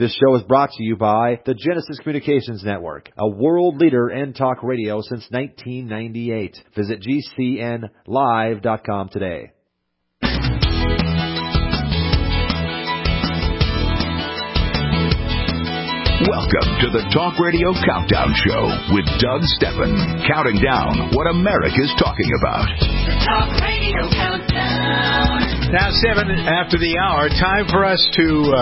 This show is brought to you by the Genesis Communications Network, a world leader in talk radio since 1998. Visit GCNlive.com today. Welcome to the Talk Radio Countdown Show with Doug Steffen, counting down what America's talking about. The Talk Radio Countdown. Now 7 after the hour, time for us to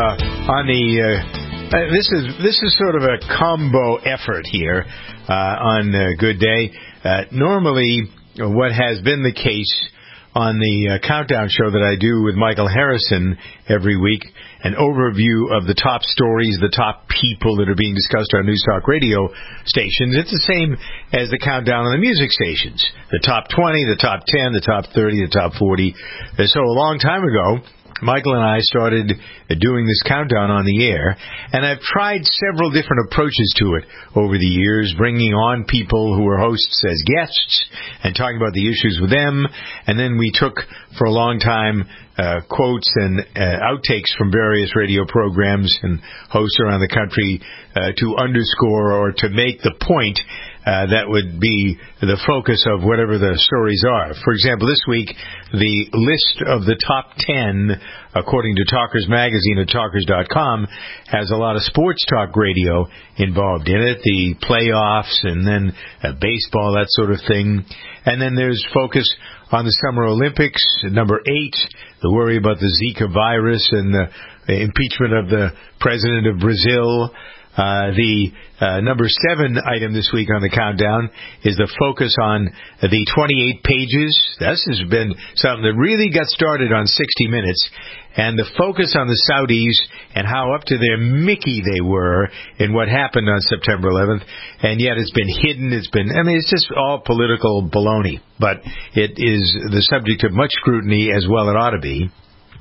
this is sort of a combo effort here on Good Day. Normally, what has been the case on the countdown show that I do with Michael Harrison every week, an overview of the top stories, the top people that are being discussed on News Talk radio stations. It's the same as the countdown on the music stations. The top 20, the top 10, the top 30, the top 40. So a long time ago, Michael and I started doing this countdown on the air, and I've tried several different approaches to it over the years, bringing on people who were hosts as guests and talking about the issues with them, and then we took for a long time quotes and outtakes from various radio programs and hosts around the country to underscore or to make the point that would be the focus of whatever the stories are. For example, this week, the list of the top 10, according to Talkers Magazine at Talkers.com, has a lot of sports talk radio involved in it, the playoffs and then baseball, that sort of thing. And then there's focus on the Summer Olympics, number 8, the worry about the Zika virus and the impeachment of the president of Brazil. The number 7 item this week on the countdown is the focus on the 28 pages. This has been something that really got started on 60 Minutes, and the focus on the Saudis and how up to their Mickey they were in what happened on September 11th, and yet it's been hidden. It's just all political baloney, but it is the subject of much scrutiny as well it ought to be.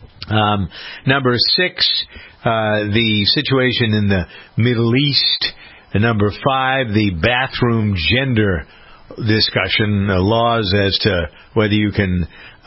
Number 6, the situation in the Middle East. Number 5, the bathroom gender discussion, laws as to whether you can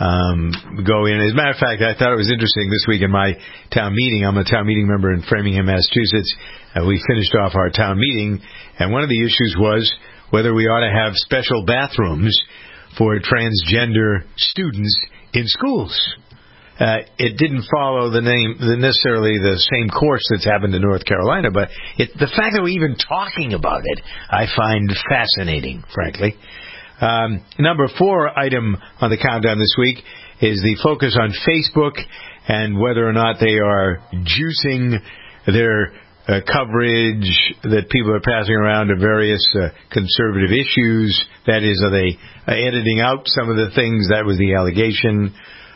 go in. As a matter of fact, I thought it was interesting this week in my town meeting. I'm a town meeting member in Framingham, Massachusetts. We finished off our town meeting, and one of the issues was whether we ought to have special bathrooms for transgender students in schools. It didn't follow necessarily the same course that's happened in North Carolina, but the fact that we're even talking about it, I find fascinating, frankly. Number 4 item on the countdown this week is the focus on Facebook and whether or not they are juicing their coverage that people are passing around to various conservative issues. That is, are they editing out some of the things? That was the allegation.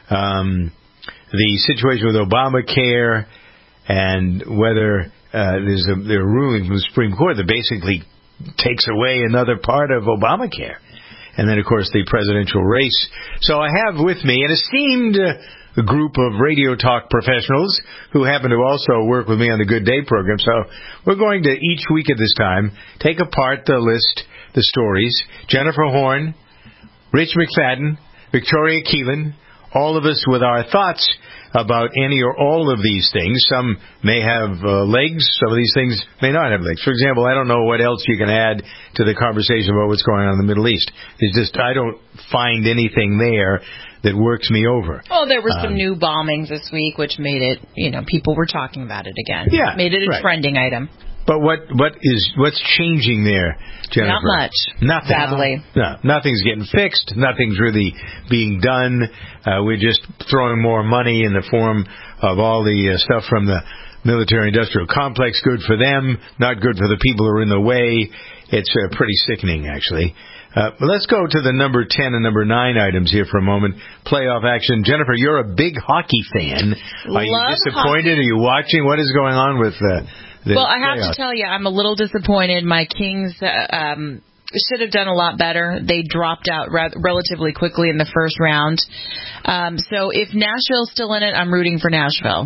The situation with Obamacare and whether there's a ruling from the Supreme Court that basically takes away another part of Obamacare. And then, of course, the presidential race. So I have with me an esteemed group of radio talk professionals who happen to also work with me on the Good Day program. So we're going to, each week at this time, take apart the list, the stories. Jennifer Horn, Rich McFadden, Victoria Keelan, all of us with our thoughts about any or all of these things. Some may have legs. Some of these things may not have legs. For example, I don't know what else you can add to the conversation about what's going on in the Middle East. It's just I don't find anything there that works me over. Oh, there were some new bombings this week, which made it, people were talking about it again. Yeah, made it a trending item. But what's changing there, Jennifer? Not much. Nothing. Sadly. No, nothing's getting fixed. Nothing's really being done. We're just throwing more money in the form of all the stuff from the military-industrial complex. Good for them, not good for the people who are in the way. It's pretty sickening, actually. Let's go to the number 10 and number 9 items here for a moment. Playoff action. Jennifer, you're a big hockey fan. Are you disappointed? Hockey. Are you watching? What is going on with well, I have to tell you, I'm a little disappointed. My Kings should have done a lot better. They dropped out relatively quickly in the first round. So if Nashville's still in it, I'm rooting for Nashville.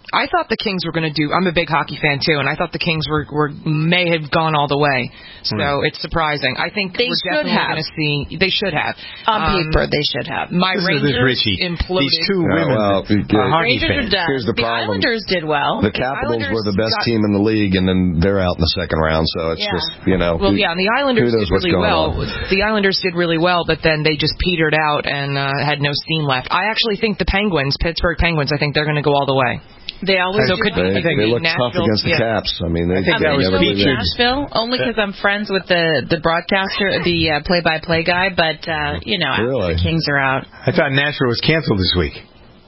I thought the Kings were going to do. I'm a big hockey fan too, and I thought the Kings may have gone all the way. So it's surprising. I think we're definitely going to see. They should have. On paper, they should have. My Rangers imploded. These two women are hockey Rangers fans. are done. Here's the problem. Islanders did well. The Capitals were the best team in the league, and then they're out in the second round. So it's just, Well, and the Islanders did really well. On. The Islanders did really well, but then they just petered out and had no steam left. I actually think the Pittsburgh Penguins, I think they're going to go all the way. They always they look tough against the Caps. I mean, they never leave Nashville only because I'm friends with the broadcaster, the play-by-play guy. But really? The Kings are out. I thought Nashville was canceled this week.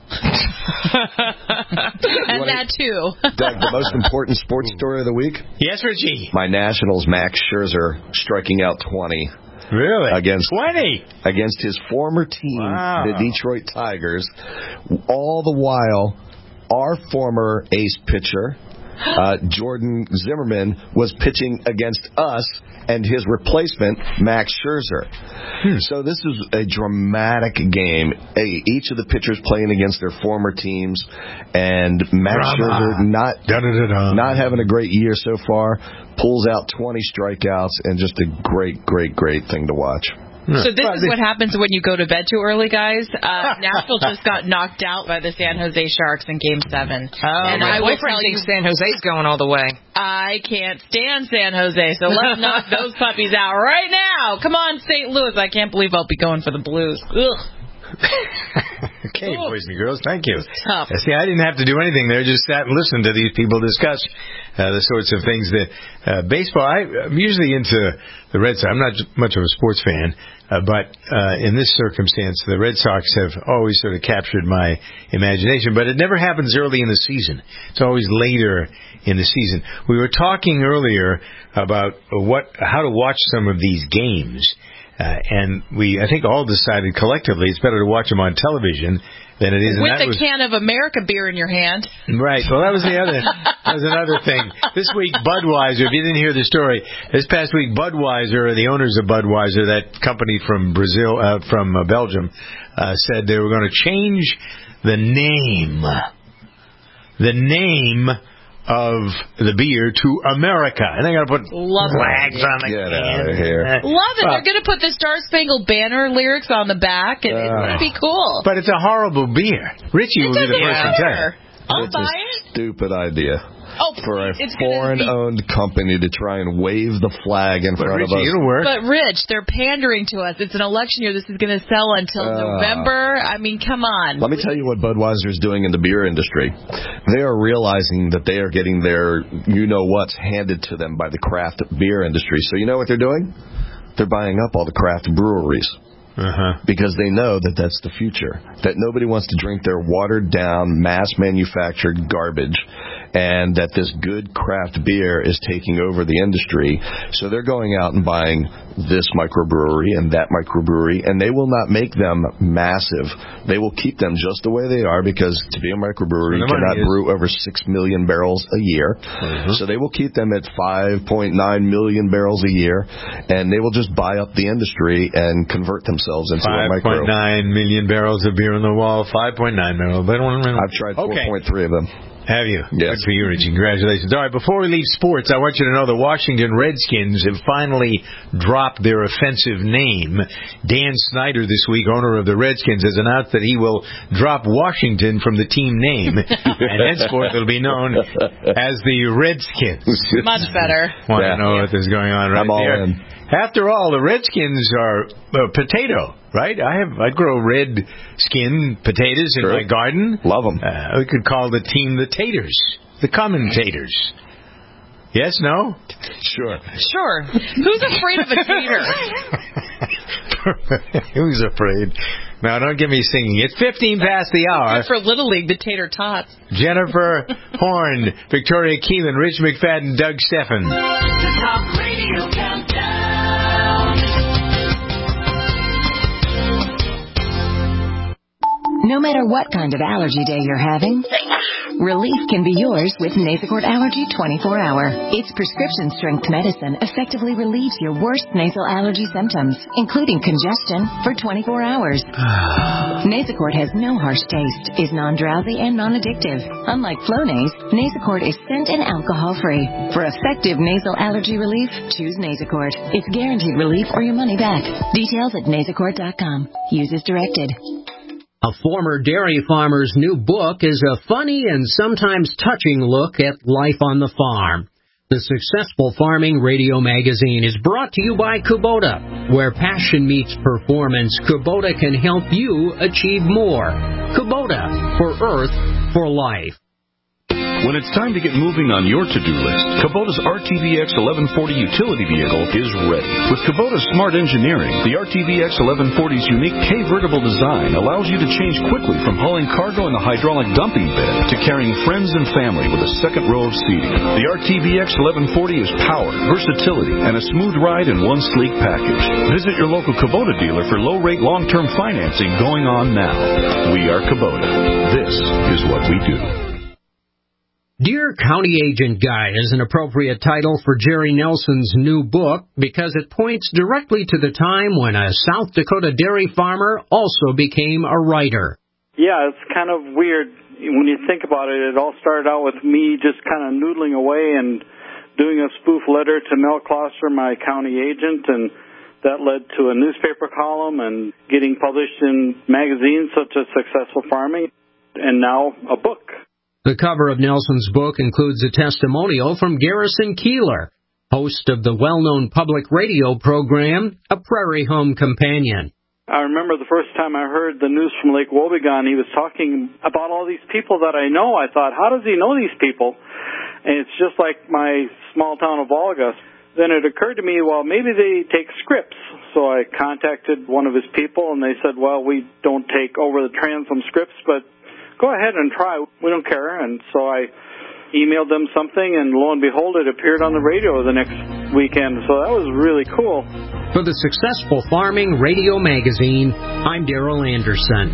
And that too. Doug, the most important sports story of the week? Yes, Richie. My Nationals, Max Scherzer, striking out 20. Really? Against 20? Against his former team, the Detroit Tigers. All the while, our former ace pitcher, Jordan Zimmerman, was pitching against us and his replacement, Max Scherzer. So this is a dramatic game. Each of the pitchers playing against their former teams, and Max Scherzer not having a great year so far, pulls out 20 strikeouts, and just a great, great, great thing to watch. So this is what happens when you go to bed too early, guys. Nashville just got knocked out by the San Jose Sharks in Game 7. And my boyfriend thinks San Jose's going all the way. I can't stand San Jose, so let's knock those puppies out right now. Come on, St. Louis. I can't believe I'll be going for the Blues. Ugh. Okay, boys and girls, thank you. Tough. See, I didn't have to do anything there. Just sat and listened to these people discuss the sorts of things that baseball. I'm usually into the Red Sox. I'm not much of a sports fan, but in this circumstance, the Red Sox have always sort of captured my imagination. But it never happens early in the season. It's always later in the season. We were talking earlier about how to watch some of these games. And I think all decided collectively it's better to watch them on television than it is. With the can of America beer in your hand. Right. Well, that was another thing. This week, Budweiser, if you didn't hear the story, this past week, Budweiser, the owners of Budweiser, that company from Belgium, said they were going to change the name of the beer to America. And they're going to put flags on the can. Out of here. Love it. They're going to put the Star Spangled Banner lyrics on the back, and it's going to be cool. But it's a horrible beer. Richie will be the first to tell you. I'll buy it. Stupid idea. For a foreign-owned company to try and wave the flag in front of us. It'll work. But, Rich, they're pandering to us. It's an election year. This is going to sell until November. I mean, come on. Let me tell you what Budweiser is doing in the beer industry. They are realizing that they are getting their you-know-whats handed to them by the craft beer industry. So you know what they're doing? They're buying up all the craft breweries. Because they know that that's the future. That nobody wants to drink their watered-down, mass-manufactured garbage, and that this good craft beer is taking over the industry. So they're going out and buying this microbrewery and that microbrewery, and they will not make them massive. They will keep them just the way they are, because to be a microbrewery, you cannot brew over 6 million barrels a year. So they will keep them at 5.9 million barrels a year, and they will just buy up the industry and convert themselves into a micro. 5.9 million barrels of beer on the wall, 5.9 barrels. I've tried 4.3 of them. Have you? Yes. Good for you, Richie. Congratulations. All right, before we leave sports, I want you to know the Washington Redskins have finally dropped their offensive name. Dan Snyder this week, owner of the Redskins, has announced that he will drop Washington from the team name, and henceforth it'll be known as the Redskins. Much better. Want to know what is going on right there? I'm all in. After all, the Redskins are potato, right? I grow red skin potatoes in my garden. Love them. We could call the team the Taters, the commentators. Yes, no? Sure. Who's afraid of a tater? Who's afraid? Now, don't get me singing. It's 15 past the hour. Good for Little League, the tater tots. Jennifer Horn, Victoria Keelan, Rich McFadden, Doug Steffen. The Talk Radio Countdown. No matter what kind of allergy day you're having, Relief can be yours with Nasacort Allergy 24-Hour. Its prescription-strength medicine effectively relieves your worst nasal allergy symptoms, including congestion, for 24 hours. Nasacort has no harsh taste, is non-drowsy, and non-addictive. Unlike Flonase, Nasacort is scent and alcohol-free. For effective nasal allergy relief, choose Nasacort. It's guaranteed relief or your money back. Details at nasacort.com. Use as directed. A former dairy farmer's new book is a funny and sometimes touching look at life on the farm. The Successful Farming Radio Magazine is brought to you by Kubota. Where passion meets performance, Kubota can help you achieve more. Kubota, for Earth, for life. When it's time to get moving on your to-do list, Kubota's RTVX 1140 utility vehicle is ready. With Kubota's smart engineering, the RTVX 1140's unique K-vertible design allows you to change quickly from hauling cargo in a hydraulic dumping bed to carrying friends and family with a second row of seating. The RTVX 1140 is power, versatility, and a smooth ride in one sleek package. Visit your local Kubota dealer for low-rate long-term financing going on now. We are Kubota. This is what we do. Dear County Agent Guy is an appropriate title for Jerry Nelson's new book because it points directly to the time when a South Dakota dairy farmer also became a writer. Yeah, it's kind of weird when you think about it. It all started out with me just kind of noodling away and doing a spoof letter to Mel Closter, my county agent, and that led to a newspaper column and getting published in magazines such as Successful Farming, and now a book. The cover of Nelson's book includes a testimonial from Garrison Keillor, host of the well-known public radio program, A Prairie Home Companion. I remember the first time I heard the news from Lake Wobegon, he was talking about all these people that I know. I thought, how does he know these people? And it's just like my small town of Volga. Then it occurred to me, well, maybe they take scripts. So I contacted one of his people, and they said, well, we don't take over-the-transom scripts, but go ahead and try. We don't care. And so I emailed them something, and lo and behold, it appeared on the radio the next weekend. So that was really cool. For the Successful Farming Radio Magazine, I'm Darrell Anderson.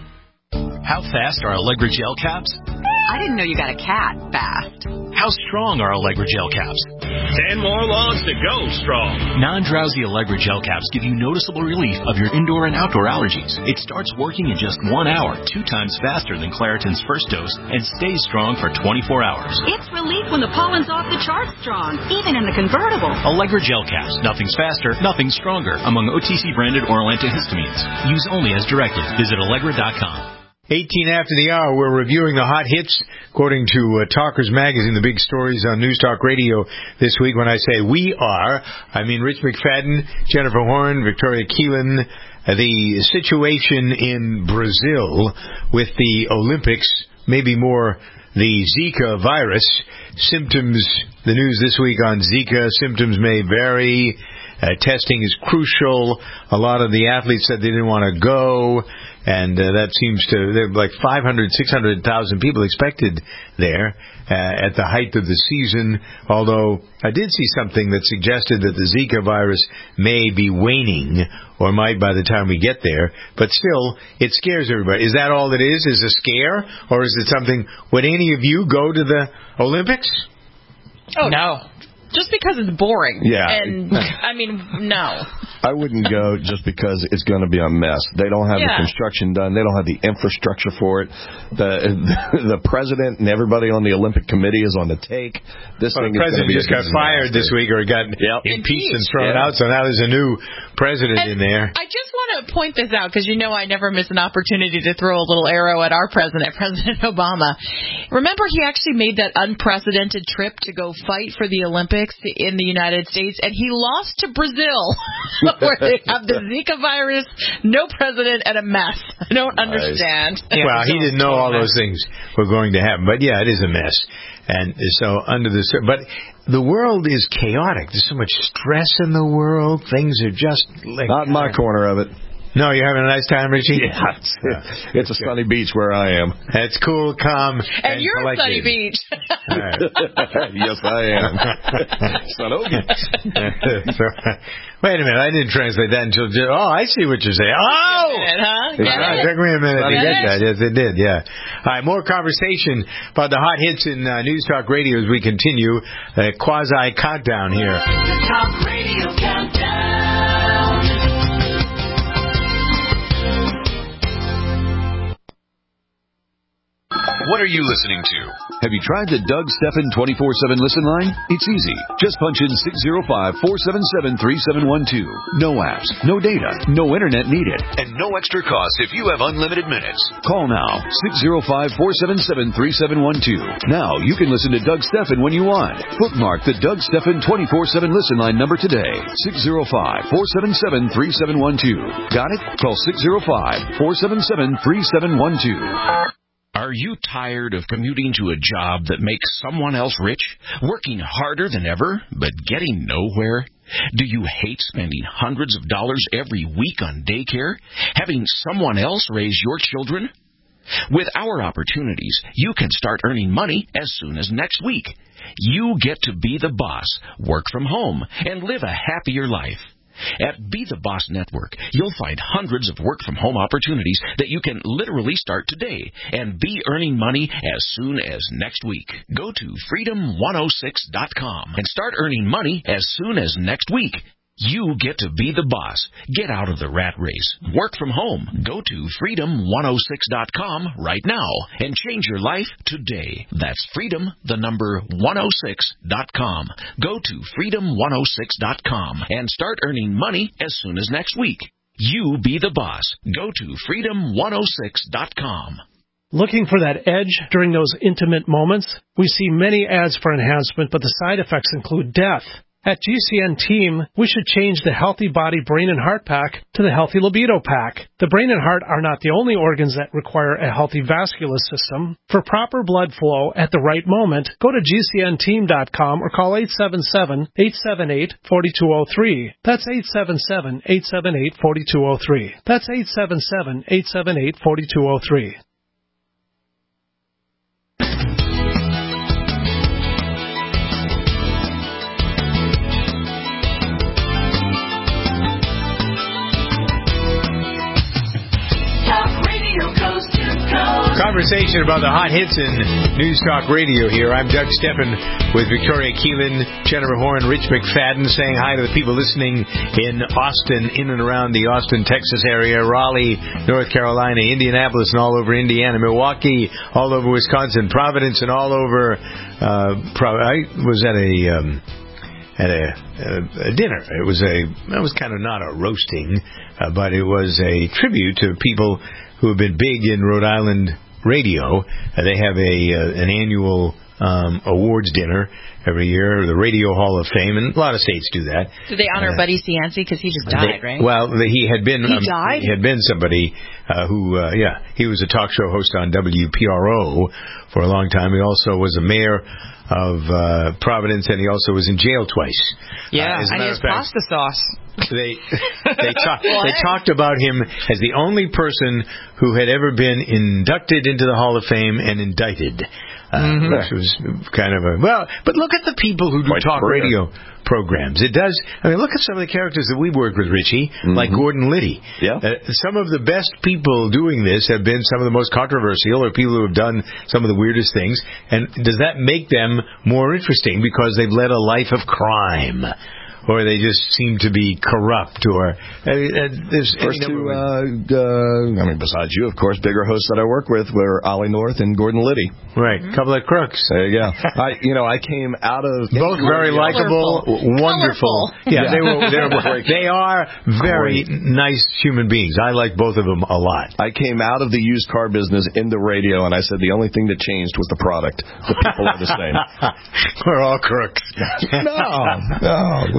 How fast are Allegra gel caps? I didn't know you got a cat fast. How strong are Allegra gel caps? 10 more logs to go strong. Non-drowsy Allegra gel caps give you noticeable relief of your indoor and outdoor allergies. It starts working in just 1 hour, 2 times faster than Claritin's first dose, and stays strong for 24 hours. It's relief when the pollen's off the charts strong, even in the convertible. Allegra gel caps. Nothing's faster, nothing's stronger. Among OTC-branded oral antihistamines. Use only as directed. Visit Allegra.com. 18 after the hour, we're reviewing the hot hits, according to Talkers Magazine, the big stories on News Talk Radio this week. When I say we are, I mean Rich McFadden, Jennifer Horn, Victoria Keelan. The situation in Brazil with the Olympics, maybe more the Zika virus. Symptoms, the news this week on Zika, symptoms may vary. Testing is crucial. A lot of the athletes said they didn't want to go, and that seems to, there were like 500, 600,000 people expected there at the height of the season, although I did see something that suggested that the Zika virus may be waning, or might by the time we get there, but still, it scares everybody. Is that all it is? Is a scare? Or is it something, would any of you go to the Olympics? Oh, no. Just because it's boring. Yeah. And, I mean, no. I wouldn't go just because it's going to be a mess. They don't have the construction done. They don't have the infrastructure for it. The president and everybody on the Olympic committee is on the take. This thing the president just got fired this week, or got impeached and thrown out, so now there's a new president in there. I just want to point this out, because you know I never miss an opportunity to throw a little arrow at our president, President Obama. Remember, he actually made that unprecedented trip to go fight for the Olympics in the United States, and he lost to Brazil, where they have the Zika virus, no president, and a mess. I don't understand. Well, he didn't know all those things were going to happen, but yeah, it is a mess. And so but the world is chaotic. There's so much stress in the world. Things are just like, not in my corner of it. No, you're having a nice time, Richie? Yeah. It's a sunny beach where I am. It's cool, calm, and you're collected. at Sunny Beach. Yes, I am. Sonogi. Wait a minute, I didn't translate that until... I see what you're saying. Oh! It took me a minute to get that. Yes, it did, yeah. All right, more conversation about the hot hits in News Talk Radio as we continue a quasi-countdown here. The Talk Radio Countdown. What are you listening to? Have you tried the Doug Stephan 24/7 listen line? It's easy. Just punch in 605-477-3712. No apps, no data, no internet needed, and no extra cost if you have unlimited minutes. Call now, 605-477-3712. Now you can listen to Doug Stephan when you want. Bookmark the Doug Stephan 24/7 listen line number today. 605-477-3712. Got it? Call 605-477-3712. Are you tired of commuting to a job that makes someone else rich? Working harder than ever, but getting nowhere? Do you hate spending hundreds of dollars every week on daycare? Having someone else raise your children? With our opportunities, you can start earning money as soon as next week. You get to be the boss, work from home, and live a happier life. At Be the Boss Network, you'll find hundreds of work-from-home opportunities that you can literally start today and be earning money as soon as next week. Go to freedom106.com and start earning money as soon as next week. You get to be the boss. Get out of the rat race. Work from home. Go to freedom106.com right now and change your life today. That's freedom106.com. Go to freedom106.com and start earning money as soon as next week. You be the boss. Go to freedom106.com. Looking for that edge during those intimate moments? We see many ads for enhancement, but the side effects include death. At GCN Team, we should change the Healthy Body, Brain, and Heart Pack to the Healthy Libido Pack. The brain and heart are not the only organs that require a healthy vascular system. For proper blood flow at the right moment, go to GCNteam.com or call 877-878-4203. That's 877-878-4203. That's 877-878-4203. Conversation about the hot hits in News Talk Radio here. I'm Doug Stephan with Victoria Keelan, Jennifer Horn, Rich McFadden, saying hi to the people listening in Austin, in and around the Austin, Texas area, Raleigh, North Carolina, Indianapolis, and all over Indiana, Milwaukee, all over Wisconsin, Providence, and all over. I was at a dinner. It was kind of not a roasting, but it was a tribute to people who have been big in Rhode Island radio. They have an annual awards dinner every year, the Radio Hall of Fame, and a lot of states do that. Do they honor Buddy Cianci because he just died, right? Well, he had been. He died? He had been somebody he was a talk show host on WPRO for a long time. He also was a mayor of Providence, and he also was in jail twice. Yeah, and his pasta sauce. They talked about him as the only person who had ever been inducted into the Hall of Fame and indicted. Which was kind of but look at the people who do talk radio programs. It does. I mean, look at some of the characters that we work with, Richie, like Gordon Liddy. Yeah. Some of the best people doing this have been some of the most controversial, or people who have done some of the weirdest things. And does that make them more interesting because they've led a life of crime? Or they just seem to be corrupt, or there's first two. Besides you, of course, bigger hosts that I work with were Ollie North and Gordon Liddy. Right, couple of crooks. There you go. I came out of both very likable, wonderful. Yeah, they are very nice human beings. I like both of them a lot. I came out of the used car business into radio, and I said the only thing that changed was the product. The people are the same. We're all crooks. No.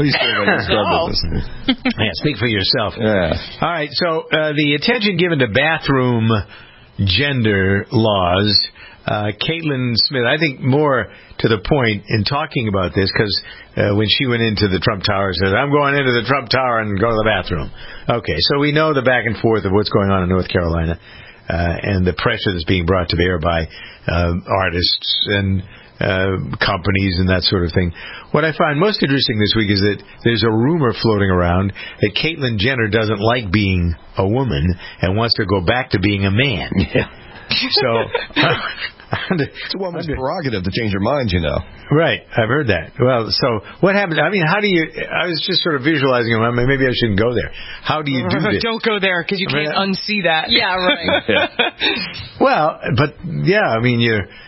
Yeah, speak for yourself. Yeah. All right, so the attention given to bathroom gender laws Caitlin Smith, I think more to the point in talking about this, because when she went into the Trump Tower, said, I'm going into the Trump Tower and go to the bathroom. Okay, so we know the back and forth of what's going on in North Carolina and the pressure that's being brought to bear by artists and companies and that sort of thing. What I find most interesting this week is that there's a rumor floating around that Caitlyn Jenner doesn't like being a woman and wants to go back to being a man. Yeah. So it's a woman's prerogative to change her mind, you know. Right, I've heard that. Well, so what happens? I mean, how do you? I was just sort of visualizing. Maybe I shouldn't go there. How do you do this? Don't go there because you can't unsee that. Yeah, right. Yeah. Well, but yeah, I mean,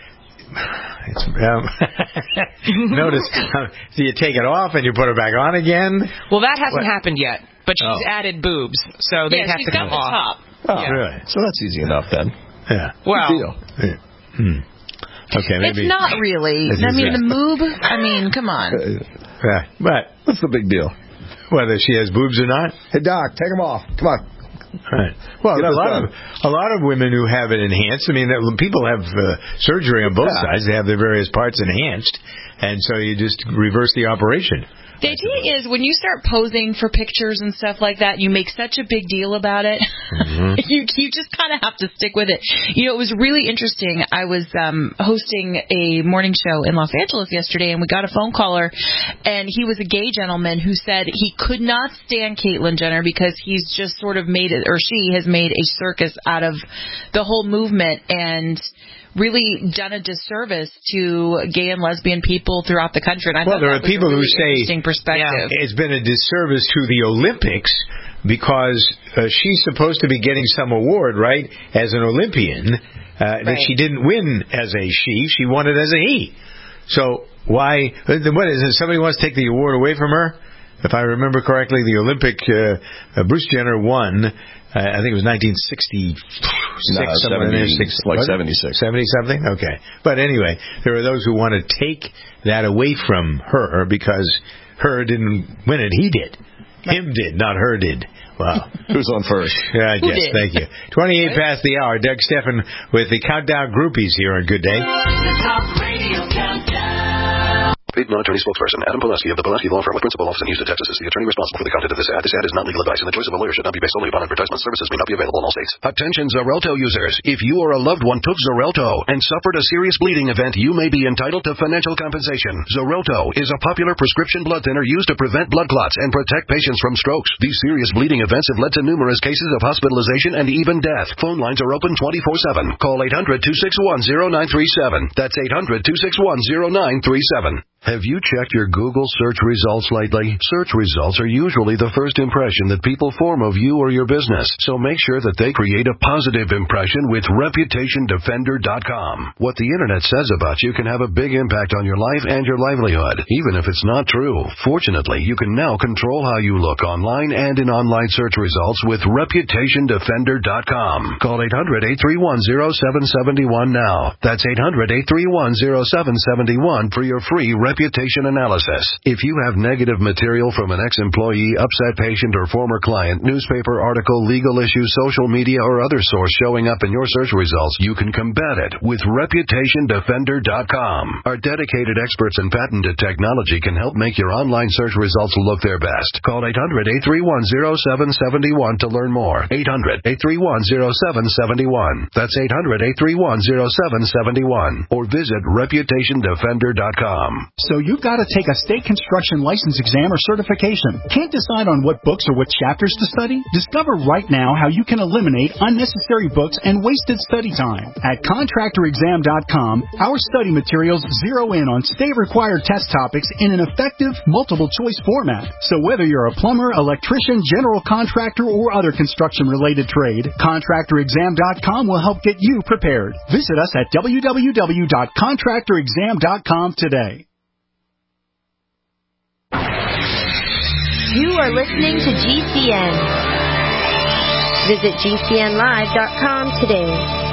notice, do you take it off and you put it back on again? Well, that hasn't happened yet, but she's added boobs, so they have to come off. Oh, yeah. Really? So that's easy enough then. Yeah. Well, yeah. Okay, maybe. It's not really. I mean, the moob, I mean, come on. But what's the big deal? Whether she has boobs or not? Hey, Doc, take them off. Come on. Right. Well, a lot of women who have it enhanced. I mean, people have surgery on both sides. They have their various parts enhanced, and so you just reverse the operation. The idea is when you start posing for pictures and stuff like that, you make such a big deal about it. Mm-hmm. you just kind of have to stick with it. You know, it was really interesting. I was hosting a morning show in Los Angeles yesterday, and we got a phone caller, and he was a gay gentleman who said he could not stand Caitlyn Jenner because he's just sort of made it, or she has made a circus out of the whole movement, and really done a disservice to gay and lesbian people throughout the country. And I thought there are people who say it's been a disservice to the Olympics because she's supposed to be getting some award, right, as an Olympian, that she didn't win as a she won it as a he. So why, what is it, somebody wants to take the award away from her? If I remember correctly, the Olympic, Bruce Jenner won, I think it was 1966. Like 76. 70-something? Okay. But anyway, there are those who want to take that away from her because her didn't win it. He did. Him did, not her did. Wow. Who's on first? Yeah, I guess. Thank you. 28 past the hour. Doug Steffen with the Countdown Groupies here on Good Day. The Talk Radio Countdown. Paid non-attorney spokesperson Adam Pulaski of the Pulaski Law Firm with principal office in Houston, Texas is the attorney responsible for the content of this ad. This ad is not legal advice, and the choice of a lawyer should not be based solely upon advertisement. Services may not be available in all states. Attention Xarelto users. If you or a loved one took Xarelto and suffered a serious bleeding event, you may be entitled to financial compensation. Xarelto is a popular prescription blood thinner used to prevent blood clots and protect patients from strokes. These serious bleeding events have led to numerous cases of hospitalization and even death. Phone lines are open 24/7. Call 800-261-0937. That's 800-261-0937. Have you checked your Google search results lately? Search results are usually the first impression that people form of you or your business, so make sure that they create a positive impression with ReputationDefender.com. What the Internet says about you can have a big impact on your life and your livelihood, even if it's not true. Fortunately, you can now control how you look online and in online search results with ReputationDefender.com. Call 800-831-0771 now. That's 800-831-0771 for your free reputation analysis. If you have negative material from an ex-employee, upset patient, or former client, newspaper article, legal issue, social media, or other source showing up in your search results, you can combat it with ReputationDefender.com. Our dedicated experts in patented technology can help make your online search results look their best. Call 800-831-0771 to learn more. 800-831-0771. That's 800-831-0771. Or visit ReputationDefender.com. So you've got to take a state construction license exam or certification. Can't decide on what books or what chapters to study? Discover right now how you can eliminate unnecessary books and wasted study time. At ContractorExam.com, our study materials zero in on state-required test topics in an effective, multiple-choice format. So whether you're a plumber, electrician, general contractor, or other construction-related trade, ContractorExam.com will help get you prepared. Visit us at www.ContractorExam.com today. You are listening to GCN. Visit GCNlive.com today.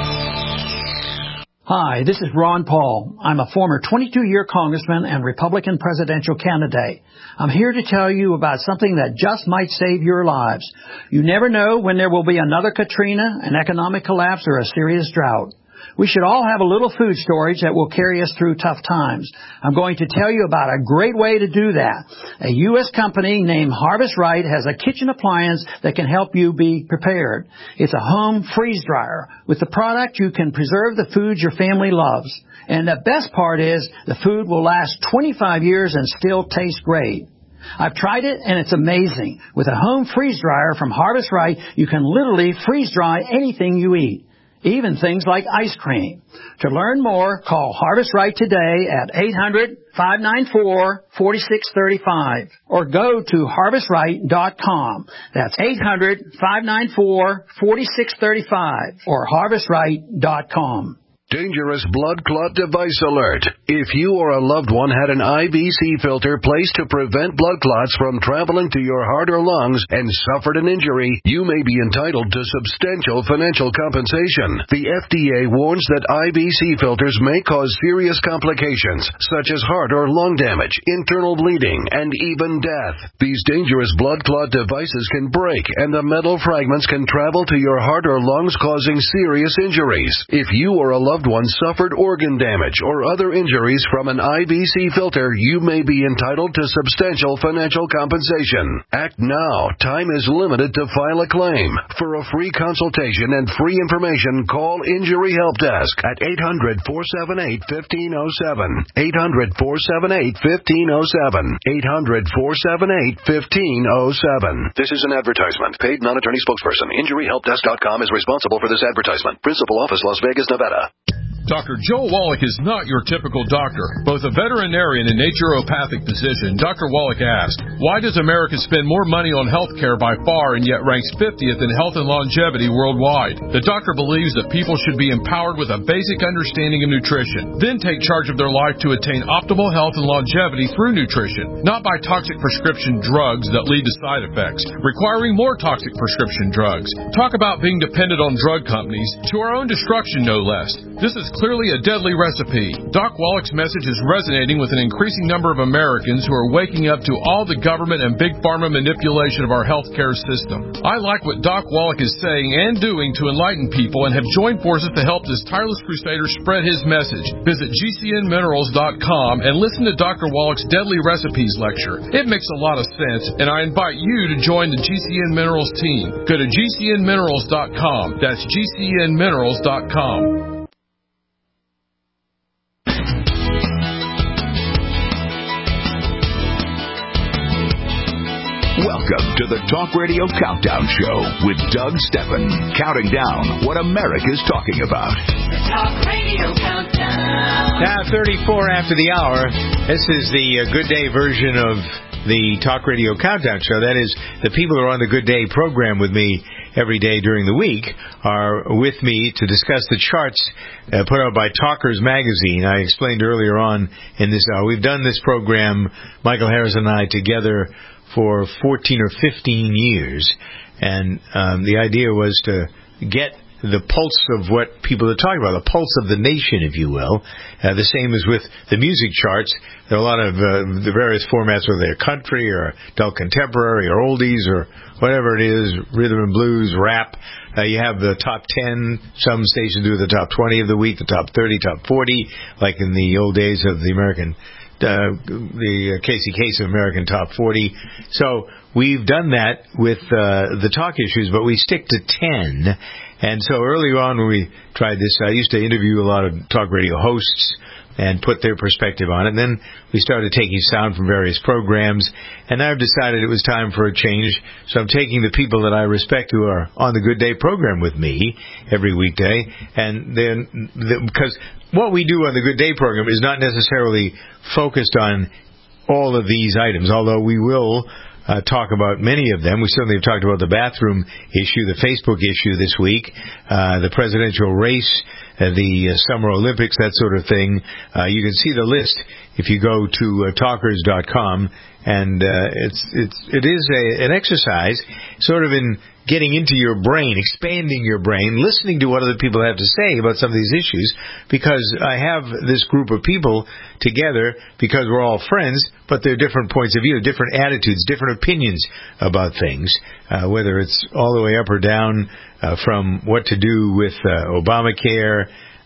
Hi, this is Ron Paul. I'm a former 22-year congressman and Republican presidential candidate. I'm here to tell you about something that just might save your lives. You never know when there will be another Katrina, an economic collapse, or a serious drought. We should all have a little food storage that will carry us through tough times. I'm going to tell you about a great way to do that. A U.S. company named Harvest Right has a kitchen appliance that can help you be prepared. It's a home freeze dryer. With the product, you can preserve the foods your family loves. And the best part is the food will last 25 years and still taste great. I've tried it, and it's amazing. With a home freeze dryer from Harvest Right, you can literally freeze dry anything you eat, even things like ice cream. To learn more, call Harvest Right today at 800-594-4635 or go to harvestright.com. That's 800-594-4635 or harvestright.com. Dangerous blood clot device alert. If you or a loved one had an IVC filter placed to prevent blood clots from traveling to your heart or lungs and suffered an injury, you may be entitled to substantial financial compensation. The FDA warns that IVC filters may cause serious complications, such as heart or lung damage, internal bleeding, and even death. These dangerous blood clot devices can break, and the metal fragments can travel to your heart or lungs, causing serious injuries. If you or a loved one suffered organ damage or other injuries from an IVC filter, you may be entitled to substantial financial compensation. Act now. Time is limited to file a claim. For a free consultation and free information, call Injury Help Desk at 800-478-1507. 800-478-1507. 800-478-1507. This is an advertisement. Paid non-attorney spokesperson. InjuryHelpDesk.com is responsible for this advertisement. Principal office, Las Vegas, Nevada. Dr. Joel Wallach is not your typical doctor. Both a veterinarian and naturopathic physician, Dr. Wallach asked, why does America spend more money on health care by far and yet ranks 50th in health and longevity worldwide? The doctor believes that people should be empowered with a basic understanding of nutrition, then take charge of their life to attain optimal health and longevity through nutrition, not by toxic prescription drugs that lead to side effects, requiring more toxic prescription drugs. Talk about being dependent on drug companies, to our own destruction no less. This is clearly a deadly recipe. Doc Wallach's message is resonating with an increasing number of Americans who are waking up to all the government and big pharma manipulation of our healthcare system. I like what Doc Wallach is saying and doing to enlighten people and have joined forces to help this tireless crusader spread his message. Visit GCNminerals.com and listen to Dr. Wallach's Deadly Recipes lecture. It makes a lot of sense, and I invite you to join the GCN Minerals team. Go to GCNminerals.com. That's GCNminerals.com. Welcome to the Talk Radio Countdown Show with Doug Steffen, counting down what America's talking about. The Talk Radio Countdown. Now, 34 after the hour, this is the Good Day version of the Talk Radio Countdown Show. That is, the people who are on the Good Day program with me every day during the week are with me to discuss the charts put out by Talkers Magazine. I explained earlier on in this hour, we've done this program, Michael Harris and I, together for 14 or 15 years, and the idea was to get the pulse of what people are talking about, the pulse of the nation, if you will. The same as with the music charts. There are a lot of the various formats, whether they're country or adult contemporary or oldies or whatever it is, rhythm and blues, rap. You have the top 10. Some stations do the top 20 of the week, the top 30, top 40, like in the old days of the American the Casey Kasem American Top 40. So we've done that with the talk issues, but we stick to 10. And so early on when we tried this, I used to interview a lot of talk radio hosts and put their perspective on it. And then we started taking sound from various programs, and I've decided it was time for a change. So I'm taking the people that I respect who are on the Good Day program with me every weekday, and then because what we do on the Good Day program is not necessarily focused on all of these items, although we will talk about many of them. We certainly have talked about the bathroom issue, the Facebook issue this week, the presidential race, the Summer Olympics, that sort of thing. You can see the list if you go to talkers.com, and it is an exercise sort of in getting into your brain, expanding your brain, listening to what other people have to say about some of these issues, because I have this group of people together because we're all friends, but there are different points of view, different attitudes, different opinions about things, whether it's all the way up or down, from what to do with Obamacare,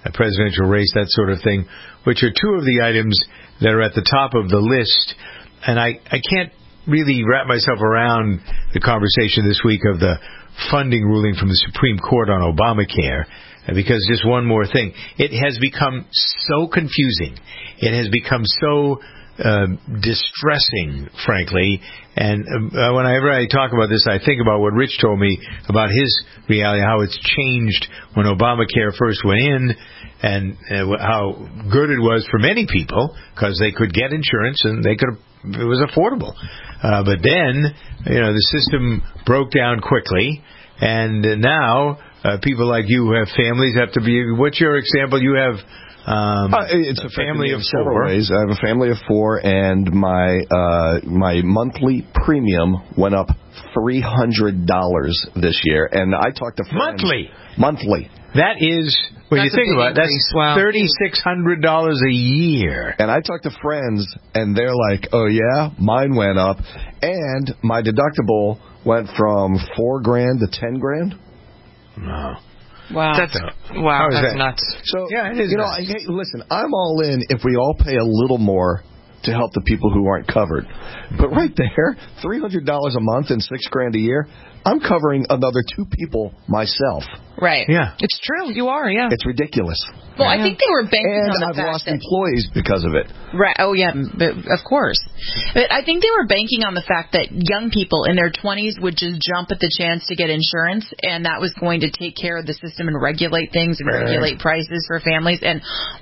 a presidential race, that sort of thing, which are two of the items that are at the top of the list. And I can't really wrap myself around the conversation this week of the funding ruling from the Supreme Court on Obamacare, because just one more thing. It has become so confusing. It has become so distressing, frankly. And whenever I talk about this, I think about what Rich told me about his reality, how it's changed when Obamacare first went in, and how good it was for many people because they could get insurance and it was affordable. But then, the system broke down quickly, and now people like you who have families have to be. What's your example? You have. It's a family of four. Ways. I have a family of four, and my monthly premium went up $300 this year. And I talked to friends. Monthly. That is, when you think about it, that's $3,600 a year. And I talked to friends, and they're like, "Oh yeah, mine went up, and my deductible went from $4,000 to $10,000." No. Wow. That's nuts. So, yeah, it is nuts. Listen, I'm all in if we all pay a little more to help the people who aren't covered. But right there, $300 a month and $6,000 a year, I'm covering another two people myself. Right. Yeah. It's true. You are, yeah. It's ridiculous. Well, I think they were banking on the fact I've lost employees because of it. Right. Oh, yeah, of course. But I think they were banking on the fact that young people in their 20s would just jump at the chance to get insurance, and that was going to take care of the system and regulate things and regulate prices for families. And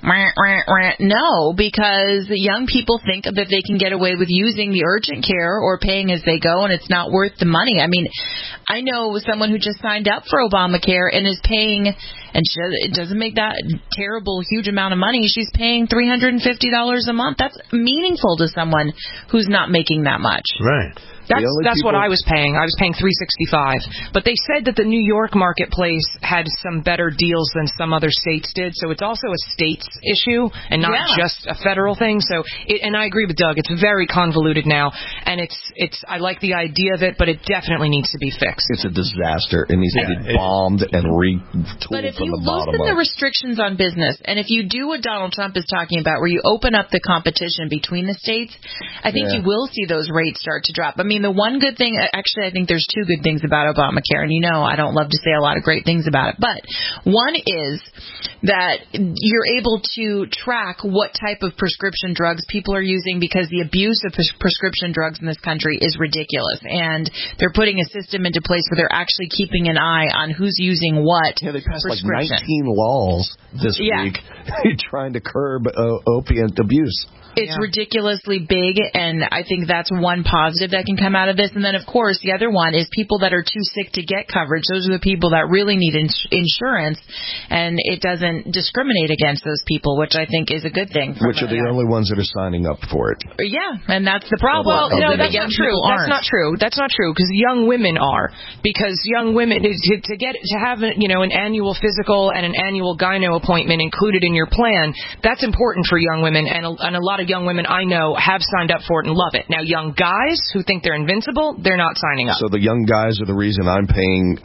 no, because young people think that they can get away with using the urgent care or paying as they go, and it's not worth the money. I mean, I know someone who just signed up for Obamacare and is paying, and it doesn't make that terrible, huge amount of money. She's paying $350 a month. That's meaningful to someone who's not making that much. Right. That's what I was paying. I was paying $365. But they said that the New York marketplace had some better deals than some other states did. So it's also a states issue and not just a federal thing. So, and I agree with Doug. It's very convoluted now, and I like the idea of it, but it definitely needs to be fixed. It's a disaster. It needs to be bombed and retooled But if from you the bottom loosen up. the restrictions on business, and if you do what Donald Trump is talking about, where you open up the competition between the states, I think you will see those rates start to drop. I mean, the one good thing, actually, I think there's two good things about Obamacare, and I don't love to say a lot of great things about it, but one is that you're able to track what type of prescription drugs people are using, because the abuse of prescription drugs in this country is ridiculous, and they're putting a system into place where they're actually keeping an eye on who's using what they passed like prescription. 19 laws this week trying to curb opiate abuse. It's ridiculously big, and I think that's one positive that can come out of this. And then, of course, the other one is people that are too sick to get coverage. Those are the people that really need insurance, and it doesn't discriminate against those people, which I think is a good thing. Which are the only ones that are signing up for it. Yeah, and that's the problem. Well, no, that's not true. That's not true. That's not true, because young women are. Because young women, to have an annual physical and an annual gyno appointment included in your plan, that's important for young women, and a lot of young women I know have signed up for it and love it. Now, young guys who think they're invincible, they're not signing up. So the young guys are the reason I'm paying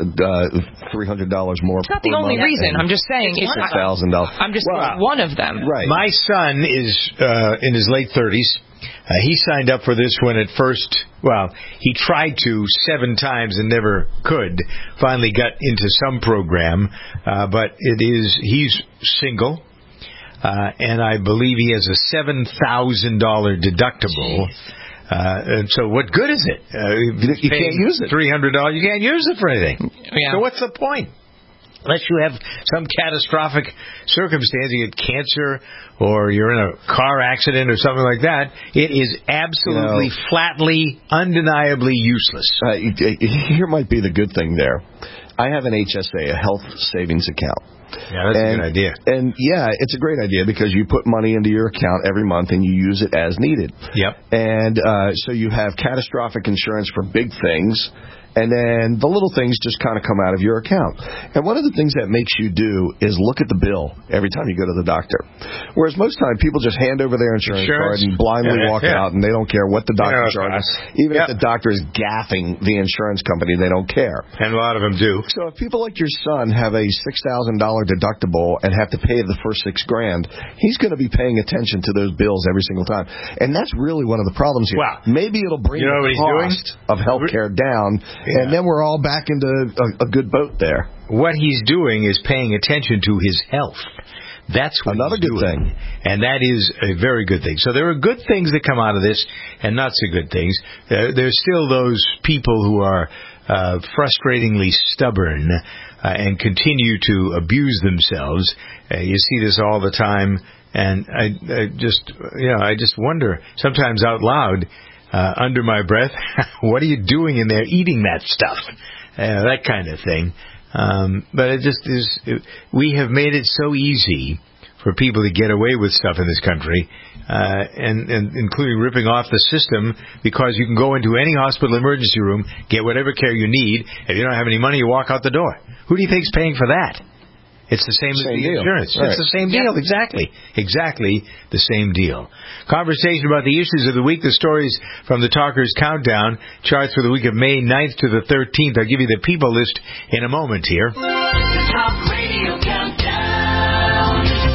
$300 more. It's not the only reason. I'm just saying it's $1,000. I'm just saying one of them. Right. My son is in his late 30s. He signed up for this when at first, he tried to 7 times and never could. Finally got into some program, but he's single. And I believe he has a $7,000 deductible. And so what good is it? You can't use it. $300, you can't use it for anything. Yeah. So what's the point? Unless you have some catastrophic circumstance, you get cancer or you're in a car accident or something like that, it is absolutely, flatly, undeniably useless. Here might be the good thing there. I have an HSA, a health savings account. Yeah, that's a good idea. And, it's a great idea because you put money into your account every month and you use it as needed. Yep. And so you have catastrophic insurance for big things, and then the little things just kind of come out of your account. And one of the things that makes you do is look at the bill every time you go to the doctor. Whereas most time people just hand over their insurance card and blindly walk out, and they don't care what the doctor charges. Even if the doctor is gaffing the insurance company, they don't care. And a lot of them do. So if people like your son have a $6,000 deductible and have to pay the first $6,000, he's going to be paying attention to those bills every single time. And that's really one of the problems here. Wow. Maybe it'll bring the cost of health care down, and then we're all back into a good boat there. What he's doing is paying attention to his health. That's what another good thing. And that is a very good thing. So there are good things that come out of this and not so good things. There's still those people who are frustratingly stubborn and continue to abuse themselves. You see this all the time. And I just wonder, sometimes out loud, under my breath, what are you doing in there eating that stuff? That kind of thing. But it just is, we have made it so easy for people to get away with stuff in this country, and including ripping off the system, because you can go into any hospital emergency room, get whatever care you need. If you don't have any money, you walk out the door. Who do you think's paying for that? It's the same as the insurance. Right. It's the same deal, exactly. Exactly the same deal. Conversation about the issues of the week, the stories from the Talkers Countdown, charts for the week of May 9th to the 13th. I'll give you the people list in a moment here. The Talk Radio Countdown.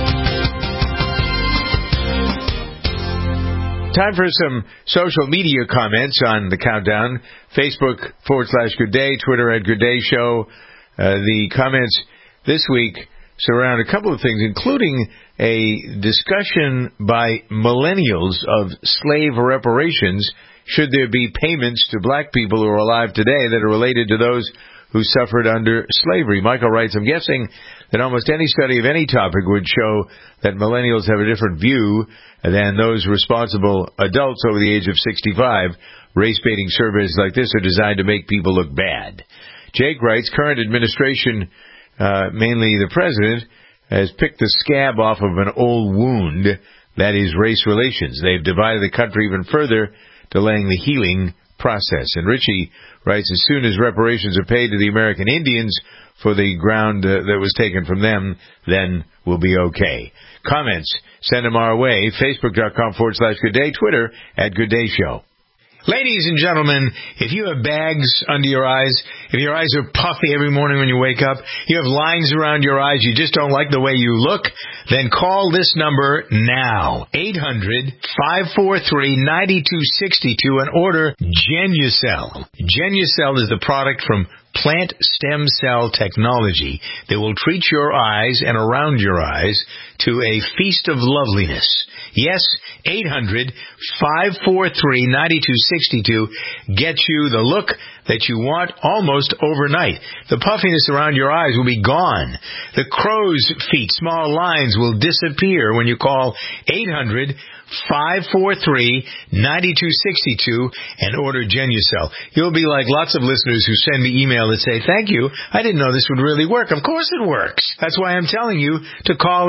Time for some social media comments on the countdown. Facebook /Good Day, Twitter @Good Day Show. The comments this week surround a couple of things, including a discussion by millennials of slave reparations. Should there be payments to black people who are alive today that are related to those who suffered under slavery? Michael writes, I'm guessing that almost any study of any topic would show that millennials have a different view than those responsible adults over the age of 65. Race-baiting surveys like this are designed to make people look bad. Jake writes, current administration, mainly the president, has picked the scab off of an old wound, that is race relations. They've divided the country even further, delaying the healing process. And Richie writes, as soon as reparations are paid to the American Indians for the ground that was taken from them, then we'll be okay. Comments, send them our way. Facebook.com/Good Day, Twitter @Good Day Show. Ladies and gentlemen, if you have bags under your eyes, if your eyes are puffy every morning when you wake up, you have lines around your eyes, you just don't like the way you look, then call this number now. 800-543-9262 and order Genucel. Genucel is the product from plant stem cell technology that will treat your eyes and around your eyes to a feast of loveliness. Yes, 800-543-9262 gets you the look that you want almost overnight. The puffiness around your eyes will be gone. The crow's feet, small lines, will disappear when you call 800-543-9262 and order Genucel. You'll be like lots of listeners who send me email that say, thank you, I didn't know this would really work. Of course it works. That's why I'm telling you to call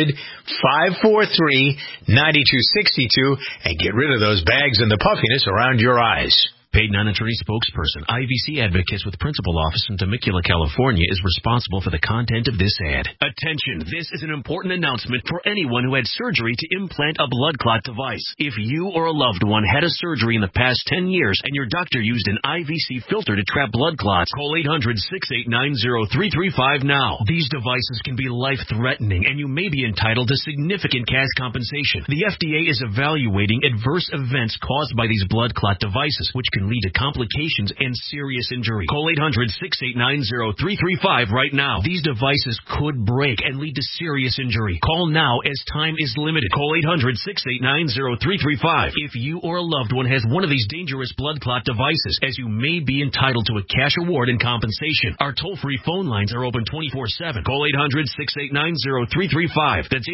800-543-9262 and get rid of those bags and the puffiness around your eyes. Paid non-attorney spokesperson, IVC Advocates with principal office in Temecula, California, is responsible for the content of this ad. Attention, this is an important announcement for anyone who had surgery to implant a blood clot device. If you or a loved one had a surgery in the past 10 years and your doctor used an IVC filter to trap blood clots, call 800-689-0335 now. These devices can be life-threatening, and you may be entitled to significant cash compensation. The FDA is evaluating adverse events caused by these blood clot devices, which can lead to complications and serious injury. Call 800-689-0335 right now. These devices could break and lead to serious injury. Call now as time is limited. Call 800-689-0335 if you or a loved one has one of these dangerous blood clot devices, as you may be entitled to a cash award and compensation. Our toll-free phone lines are open 24/7. Call 800-689-0335. That's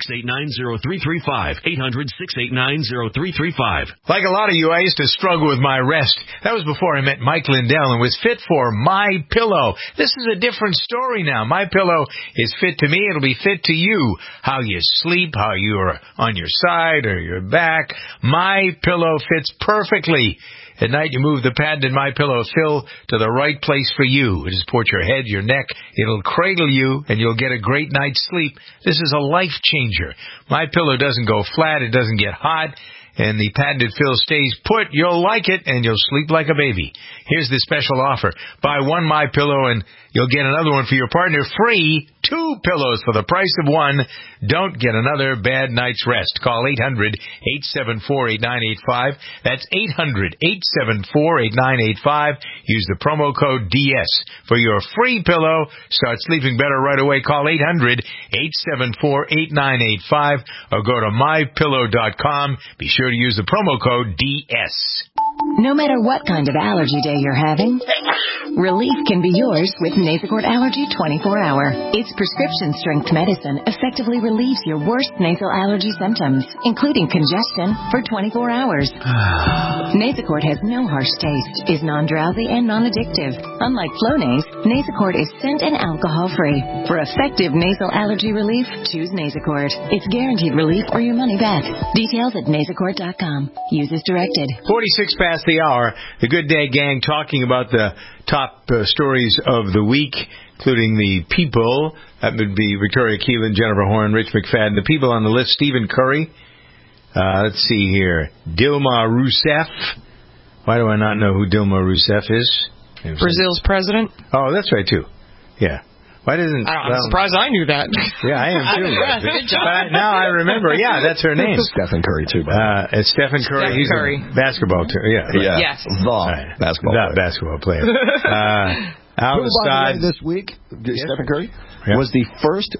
800-689-0335. 800-689-0335. Like a lot of you, I used to struggle with my my rest. That was before I met Mike Lindell and was fit for My Pillow. This is a different story now. My Pillow is fit to me. It'll be fit to you. How you sleep, how you're on your side or your back. My Pillow fits perfectly. At night, you move the patented My Pillow fill to the right place for you. It'll support your head, your neck. It'll cradle you, and you'll get a great night's sleep. This is a life changer. My Pillow doesn't go flat. It doesn't get hot. And the patented fill stays put. You'll like it, and you'll sleep like a baby. Here's the special offer. Buy one My Pillow, and you'll get another one for your partner free. 2 pillows for the price of one. Don't get another bad night's rest. Call 800-874-8985. That's 800-874-8985. Use the promo code DS for your free pillow. Start sleeping better right away. Call 800-874-8985 or go to mypillow.com. Be sure to use the promo code DS. No matter what kind of allergy day you're having, relief can be yours with Nasacort Allergy 24-Hour. Its prescription-strength medicine effectively relieves your worst nasal allergy symptoms, including congestion, for 24 hours. Nasacort has no harsh taste, is non-drowsy, and non-addictive. Unlike Flonase, Nasacort is scent and alcohol-free. For effective nasal allergy relief, choose Nasacort. It's guaranteed relief or your money back. Details at nasacort.com. Use as directed. 46 past the hour. The Good Day Gang talking about the top stories of the week, including the people. That would be Victoria Keelan, Jennifer Horn, Rich McFadden. The people on the list, Stephen Curry. Let's see here. Dilma Rousseff. Why do I not know who Dilma Rousseff is? Brazil's president. Oh, that's right, too. Yeah. Why doesn't... I'm surprised I knew that. Yeah, I am, too. Good job. But now I remember. Yeah, that's her name. Stephen Curry, too. It's Stephen Curry. He's a basketball player. Yeah. Yes. Basketball player. Al Assad this week, Stephen Curry, was the first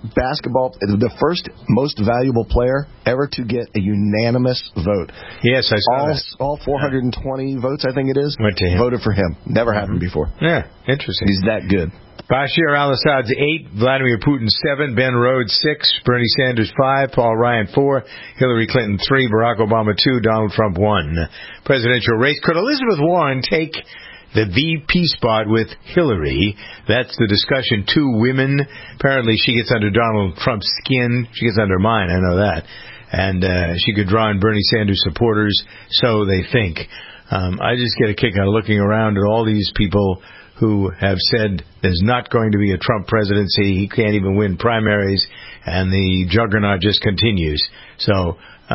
most valuable player ever to get a unanimous vote. Yes, I saw that. All 420 votes, I think it is, went to him. Voted for him. Never happened before. Yeah, interesting. He's that good. Bashir al-Assad's 8, Vladimir Putin 7, Ben Rhodes 6, Bernie Sanders 5, Paul Ryan 4, Hillary Clinton 3, Barack Obama 2, Donald Trump 1. Presidential race. Could Elizabeth Warren take the VP spot with Hillary? That's the discussion. 2 women. Apparently she gets under Donald Trump's skin. She gets under mine, I know that. And she could draw in Bernie Sanders supporters, so they think. I just get a kick out of looking around at all these people who have said there's not going to be a Trump presidency, he can't even win primaries, and the juggernaut just continues. So,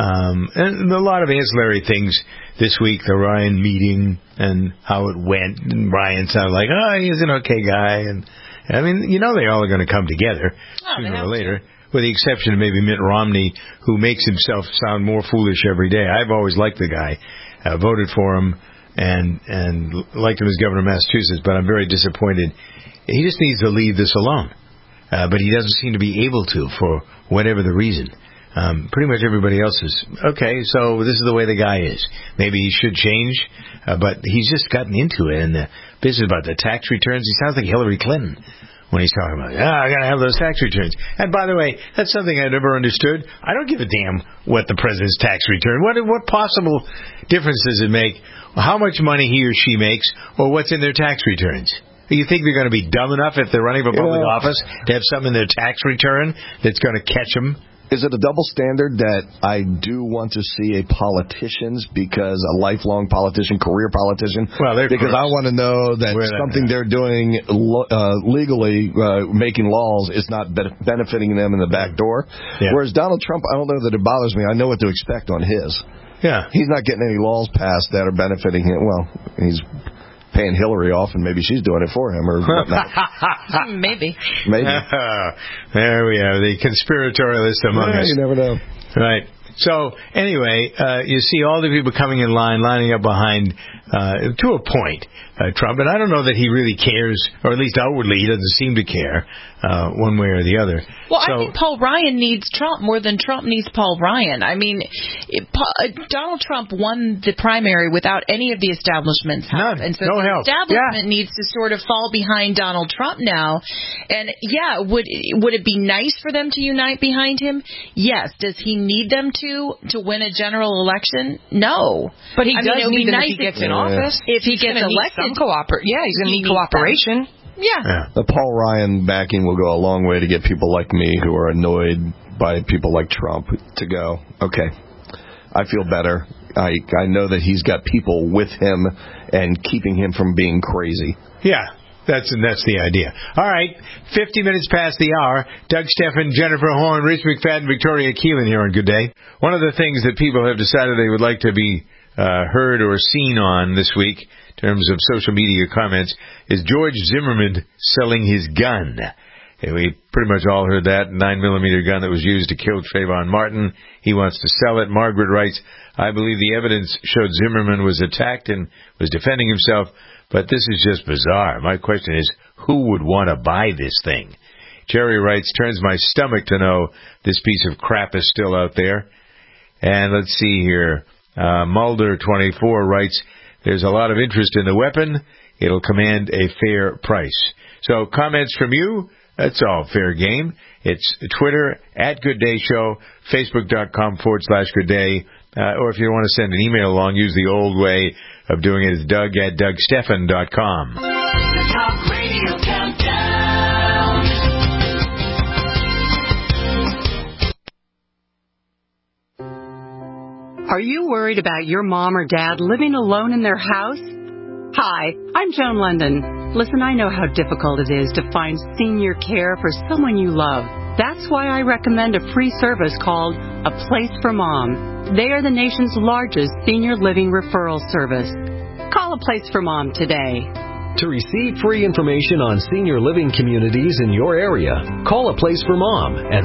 and a lot of ancillary things this week, the Ryan meeting and how it went, and Ryan sounded like, oh, he's an okay guy, and I mean, you know they all are going to come together sooner or later, with the exception of maybe Mitt Romney, who makes himself sound more foolish every day. I've always liked the guy, voted for him, and liked him as governor of Massachusetts, but I'm very disappointed. He just needs to leave this alone. But he doesn't seem to be able to for whatever the reason. Pretty much everybody else is, okay, so this is the way the guy is. Maybe he should change, but he's just gotten into it. And the business about the tax returns, he sounds like Hillary Clinton when he's talking about, I got to have those tax returns. And by the way, that's something I never understood. I don't give a damn what the president's tax return, what possible difference does it make how much money he or she makes or what's in their tax returns? You think they're going to be dumb enough if they're running for public office to have something in their tax return that's going to catch them? Is it a double standard that I do want to see a politicians because a lifelong politician, career politician? Well, because I want to know that something they're doing legally, making laws, is not benefiting them in the back door. Yeah. Whereas Donald Trump, I don't know that it bothers me. I know what to expect on his. Yeah, he's not getting any laws passed that are benefiting him. Well, he's paying Hillary off, and maybe she's doing it for him, or whatnot. Maybe. There we are, the conspiratorialist among us. You never know. Right. So, anyway, you see all the people coming in line, lining up behind, to a point. Trump. And I don't know that he really cares, or at least outwardly he doesn't seem to care one way or the other. Well, I think Paul Ryan needs Trump more than Trump needs Paul Ryan. I mean, Donald Trump won the primary without any of the establishment's help. And so the establishment needs to sort of fall behind Donald Trump now. And, yeah, would it be nice for them to unite behind him? Yes. Does he need them to win a general election? No. But he does need them if he gets in office. If he gets elected. He's going to need cooperation. Yeah. The Paul Ryan backing will go a long way to get people like me who are annoyed by people like Trump to go, okay, I feel better. I know that he's got people with him and keeping him from being crazy. Yeah. That's the idea. All right, 50 minutes past the hour. Doug Stephan, Jennifer Horn, Rich McFadden, Victoria Keelan here on Good Day. One of the things that people have decided they would like to be heard or seen on this week in terms of social media comments is George Zimmerman selling his gun. We pretty much all heard that 9mm gun that was used to kill Trayvon Martin. He wants to sell it. Margaret writes, I believe the evidence showed Zimmerman was attacked and was defending himself, but this is just bizarre. My question is, who would want to buy this thing? Jerry writes, turns my stomach to know this piece of crap is still out there. And let's see here. Mulder24 writes, there's a lot of interest in the weapon. It'll command a fair price. So comments from you, that's all fair game. It's Twitter @GoodDayShow, Facebook.com/Good Day. Or if you want to send an email along, use the old way of doing it. It's Doug@DougStephan.com. The Talk Radio Countdown. Are you worried about your mom or dad living alone in their house? Hi, I'm Joan London. Listen, I know how difficult it is to find senior care for someone you love. That's why I recommend a free service called A Place for Mom. They are the nation's largest senior living referral service. Call A Place for Mom today. To receive free information on senior living communities in your area, call A Place for Mom at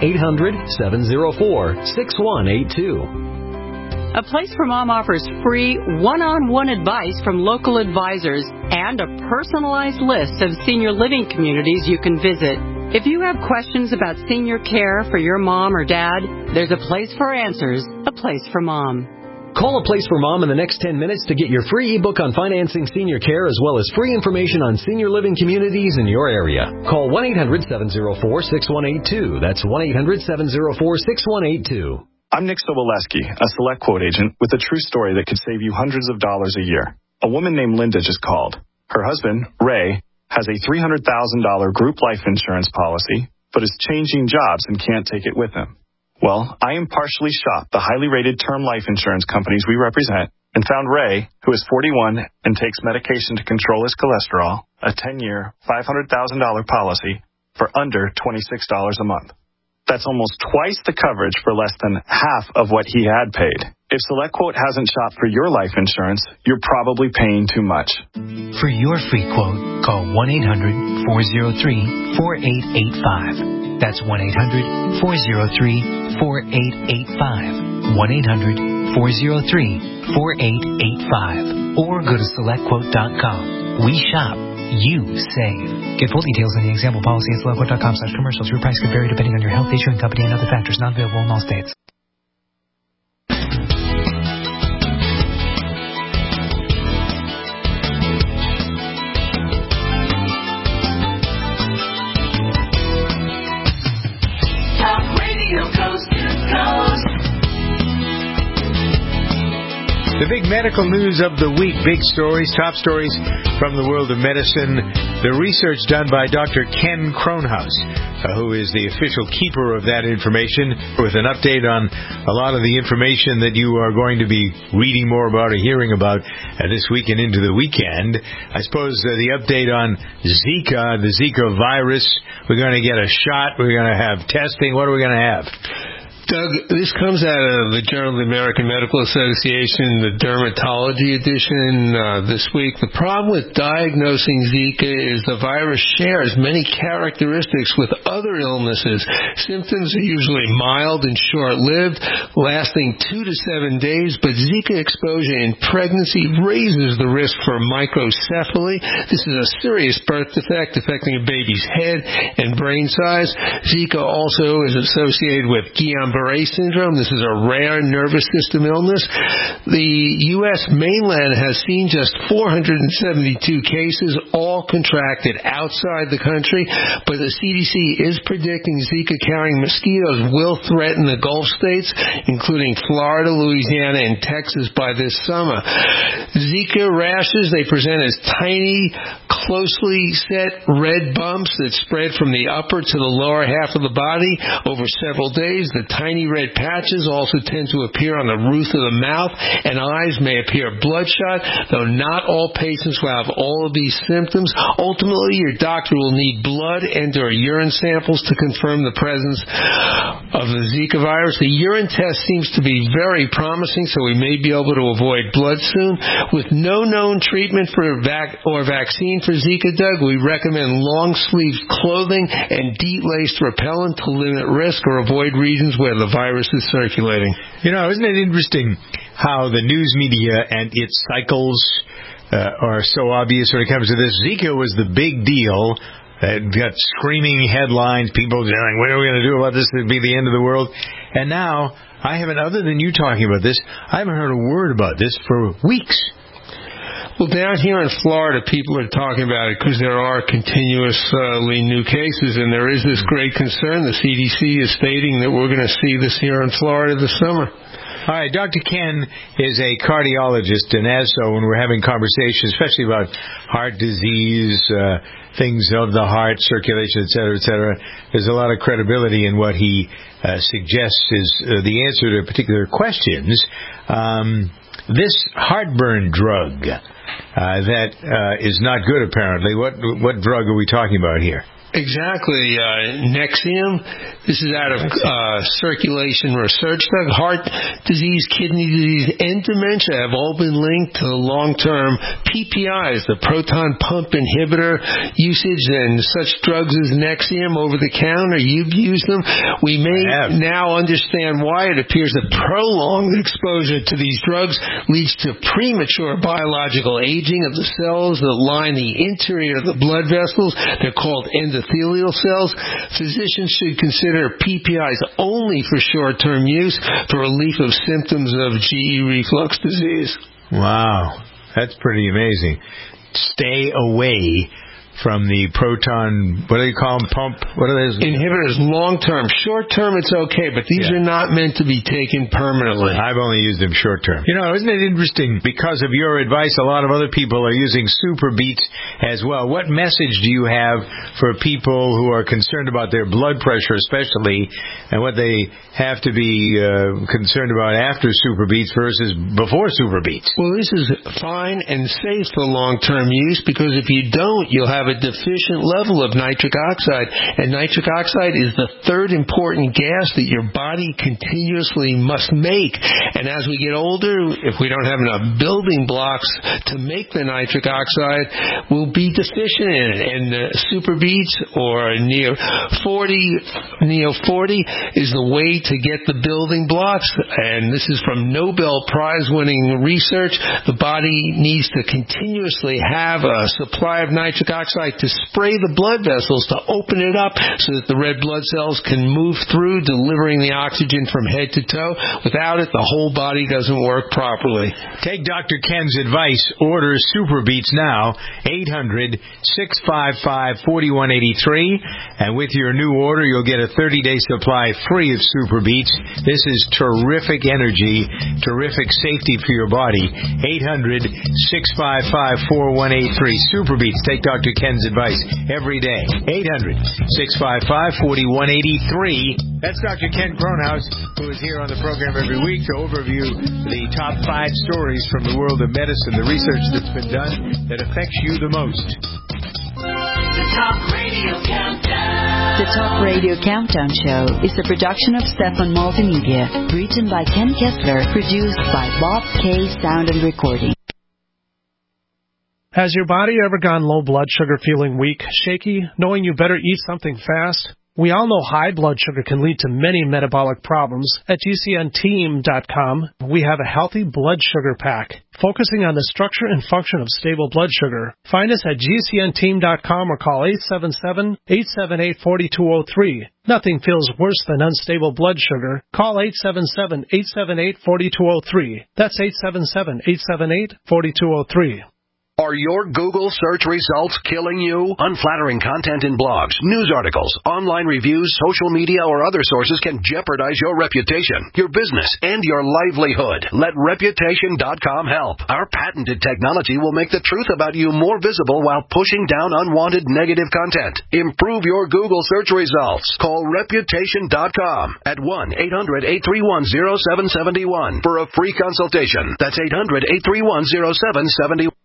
1-800-704-6182. A Place for Mom offers free one-on-one advice from local advisors and a personalized list of senior living communities you can visit. If you have questions about senior care for your mom or dad, there's a place for answers, A Place for Mom. Call A Place for Mom in the next 10 minutes to get your free ebook on financing senior care as well as free information on senior living communities in your area. Call 1-800-704-6182. That's 1-800-704-6182. I'm Nick Soboleski, a Select Quote agent with a true story that could save you hundreds of dollars a year. A woman named Linda just called. Her husband, Ray, has a $300,000 group life insurance policy, but is changing jobs and can't take it with him. Well, I impartially shopped the highly rated term life insurance companies we represent and found Ray, who is 41 and takes medication to control his cholesterol, a 10-year, $500,000 policy for under $26 a month. That's almost twice the coverage for less than half of what he had paid. If SelectQuote hasn't shopped for your life insurance, you're probably paying too much. For your free quote, call 1-800-403-4885. That's 1-800-403-4885. 1-800-403-4885. Or go to SelectQuote.com. We shop. You save. Get full details in the example policy at SelectQuote.com/commercials. Your price could vary depending on your health, issuing company, and other factors. Not available in all states. Talk Radio Coast to Coast. The big medical news of the week, big stories, top stories from the world of medicine. The research done by Dr. Ken Kronhaus, who is the official keeper of that information, with an update on a lot of the information that you are going to be reading more about or hearing about this week and into the weekend. I suppose the update on Zika, the Zika virus. We're going to get a shot. We're going to have testing. What are we going to have? Doug, this comes out of the Journal of the American Medical Association, the Dermatology edition this week. The problem with diagnosing Zika is the virus shares many characteristics with other illnesses. Symptoms are usually mild and short-lived, lasting 2 to 7 days, but Zika exposure in pregnancy raises the risk for microcephaly. This is a serious birth defect affecting a baby's head and brain size. Zika also is associated with Guillain-Barré syndrome. This is a rare nervous system illness. The U.S. mainland has seen just 472 cases, all contracted outside the country, but the CDC is predicting Zika-carrying mosquitoes will threaten the Gulf states, including Florida, Louisiana, and Texas by this summer. Zika rashes, they present as tiny, closely set red bumps that spread from the upper to the lower half of the body over several days. The tiny red patches also tend to appear on the roof of the mouth, and eyes may appear bloodshot, though not all patients will have all of these symptoms. Ultimately, your doctor will need blood and/or urine samples to confirm the presence of the Zika virus. The urine test seems to be very promising, so we may be able to avoid blood soon. With no known treatment or vaccine for Zika, Doug, we recommend long-sleeved clothing and DEET-laced repellent to limit risk or avoid regions where the virus is circulating. You know, isn't it interesting how the news media and its cycles are so obvious when it comes to this? Zika was the big deal. It got screaming headlines, people saying, what are we going to do about this? It'll be the end of the world. And now, I haven't, other than you talking about this, I haven't heard a word about this for weeks. Well, down here in Florida, people are talking about it because there are continuously new cases, and there is this great concern. The CDC is stating that we're going to see this here in Florida this summer. All right, Dr. Ken is a cardiologist, and as so, when we're having conversations, especially about heart disease, things of the heart, circulation, et cetera, there's a lot of credibility in what he suggests is the answer to particular questions. This heartburn drug that is not good, apparently. What drug are we talking about here? Exactly. Nexium. This is out of Circulation Research. Heart disease, kidney disease, and dementia have all been linked to long-term PPIs, the proton pump inhibitor usage, and such drugs as Nexium over the counter. You've used them. We may now understand why it appears that prolonged exposure to these drugs leads to premature biological aging of the cells that line the interior of the blood vessels. They're called endothelial cells. Physicians should consider PPIs only for short-term use for relief of symptoms of GE reflux disease. Wow, that's pretty amazing. Stay away from the proton, what do you call them, pump? What are those? Inhibitors, long-term. Short-term, it's okay, but these are not meant to be taken permanently. I've only used them short-term. You know, isn't it interesting? Because of your advice, a lot of other people are using Super Beets as well. What message do you have for people who are concerned about their blood pressure, especially, and what they have to be concerned about after Super Beets versus before Super Beets? Well, this is fine and safe for long-term use, because if you don't, you'll have a deficient level of nitric oxide, and nitric oxide is the third important gas that your body continuously must make. And as we get older, if we don't have enough building blocks to make the nitric oxide, we'll be deficient in it. And Super Beets or Neo 40 is the way to get the building blocks. And this is from Nobel Prize-winning research. The body needs to continuously have a supply of nitric oxide to spray the blood vessels to open it up so that the red blood cells can move through, delivering the oxygen from head to toe. Without it, the whole body doesn't work properly. Take Dr. Ken's advice. Order Super Beets now, 800-655-4183. And with your new order, you'll get a 30-day supply free of Super Beets. This is terrific energy, terrific safety for your body. 800-655-4183. Super Beets. Take Dr. Ken's advice every day. 800-655-4183. That's Dr. Ken Kronhaus, who is here on the program every week to overview the top 5 stories from the world of medicine, the research that's been done that affects you the most. Talk Radio Countdown. The Talk Radio Countdown Show is a production of Stefan Multimedia, written by Ken Kessler, produced by Bob K. Sound and Recording. Has your body ever gone low blood sugar, feeling weak, shaky, knowing you better eat something fast? We all know high blood sugar can lead to many metabolic problems. At GCNteam.com, we have a healthy blood sugar pack, focusing on the structure and function of stable blood sugar. Find us at GCNteam.com or call 877-878-4203. Nothing feels worse than unstable blood sugar. Call 877-878-4203. That's 877-878-4203. Are your Google search results killing you? Unflattering content in blogs, news articles, online reviews, social media, or other sources can jeopardize your reputation, your business, and your livelihood. Let Reputation.com help. Our patented technology will make the truth about you more visible while pushing down unwanted negative content. Improve your Google search results. Call Reputation.com at 1-800-831-0771 for a free consultation. That's 800-831-0771.